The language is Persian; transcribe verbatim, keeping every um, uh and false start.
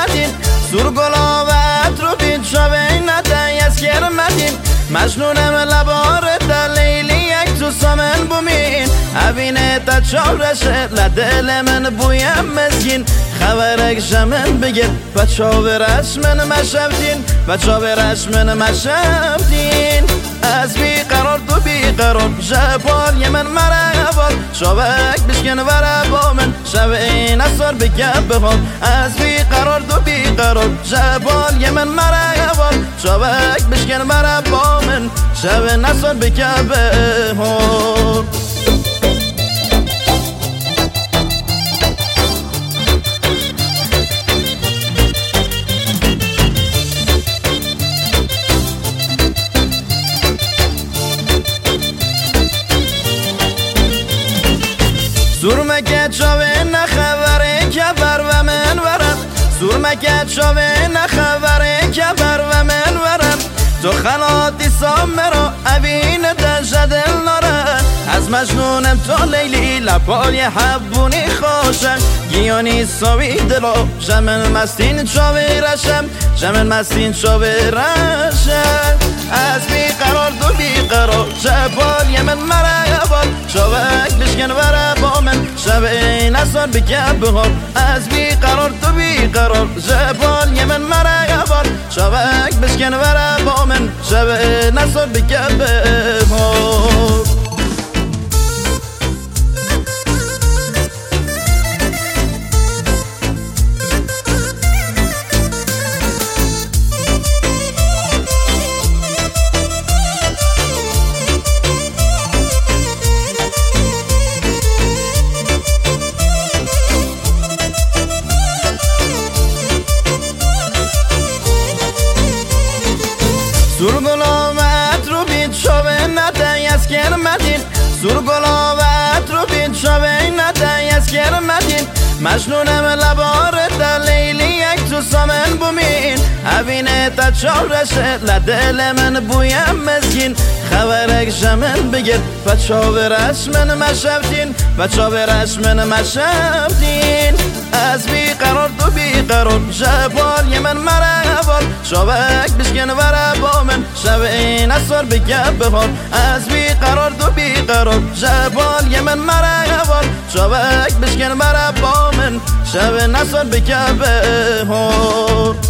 مدین سور گلاوت رو بید شوه نده از کرمدین مجنونم لبار دلیلی یک تو سامن بومین اوینه تا چارشه لدل من بویم مسکین خبرک جمن بگیر بچه ها برش من مشفتین بچه ها برش من مشفتین از بی قرار تو بی قرار جبال یمن مرحبال شبک بشکن ورا با من شب این اصار بگم بخواد از بی قرار تو بی قرار جبال یمن مرحبال شبک بشکن ورا با من شب این اصار بگم بخواد سور مکت شاوه نخبره که بر و من ورم سور مکت شاوه نخبره که بر و من ورم تو خلاتی سامرا اوین دجدل ناره از مجنونم تو لیلی لپای حبونی خوشم گیانی ساوی دلو جمن مستین شاوه رشم جمن مستین شاوه رشم از بی قرار دو بی قرار جبال یمن مرحبال شاوک بشکن ورا با من شب این اصار بکن بخور از بی قرار تو بی قرار جبال یمن مرحبال شاوک بشکن ورا با من شب این اصار بکن بخور سور گلاوت رو بید شوه نده از کرمدین سور گلاوت رو بید شوه نده از کرمدین مجنونم لبار دلیلی یک تو سامن بومین اوینه تا چارشه لدل من بویم مسکین خبرک جمن بگیر بچه ها برش من مشفتین بچه ها برش من مشفتین از بی قرار تو بی قرار جبال یمن مرحبال شبک بشکن ورا با من شب این اصار بگم بخور از بی قرار تو بی قرار جبال یمن مرحبال شبک بشکن ورا با من شب این اصار بگم بخور